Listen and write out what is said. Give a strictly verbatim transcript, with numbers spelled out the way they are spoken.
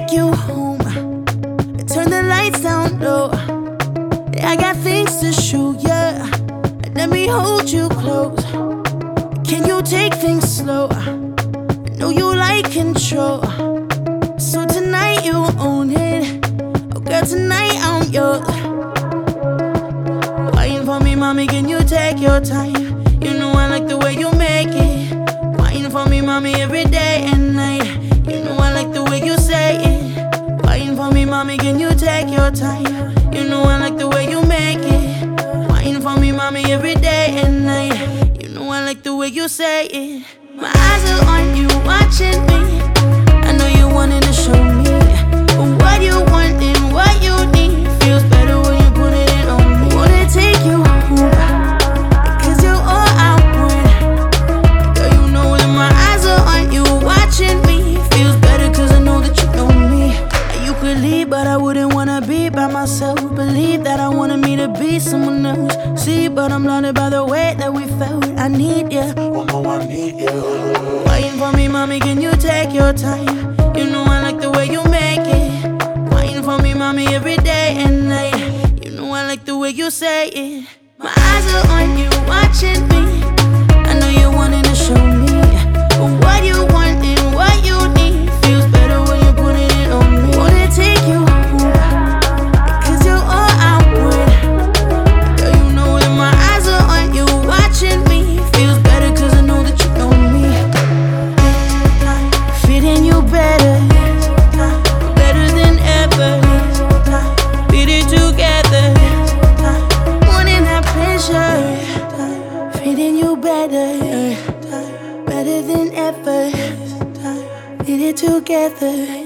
take you home, turn the lights down low. I got things to show ya. Let me hold you close. Can you take things slow? I know you like control. So tonight you own it. Oh girl, tonight I'm yours. Wine for me, mommy, can you take your time? You know I like the way you make it. Wine for me, mommy, every day and night. You know I like the way you say it. Wine for me, mommy, can you take your time? You know I like the way you make it. Wine for me, mommy, every day and night. You know I like the way you say it. My eyes are on you, watching me. I know you wanted to show me what you want and what you need. Feels better when you put it in on me. Wanna take you home, cause you're all I want. Girl, you know that my eyes are on you, watching me. Feels better cause I know that you know me. You could leave, but I wouldn't wanna be by myself. Believe that I wanted me to be someone else. See, but I'm blinded by the way that we felt. I need you, oh no, I need you. Waiting for me, mommy, can you take your time? You know I like the way you make it. Waiting for me, mommy, every day and night. You know I like the way you say it. My eyes are on you, watching me. I know you wanted to show me what you want and what you need. Feels better when you put it in on me. Wanna take you home, cause you're all I want. Girl, you know that my eyes are on you, watching me. Feels better cause I know that you know me. Fitting you better, better than ever. Fit it together, wanting that pleasure. Fitting you better, better than ever. Fit it together.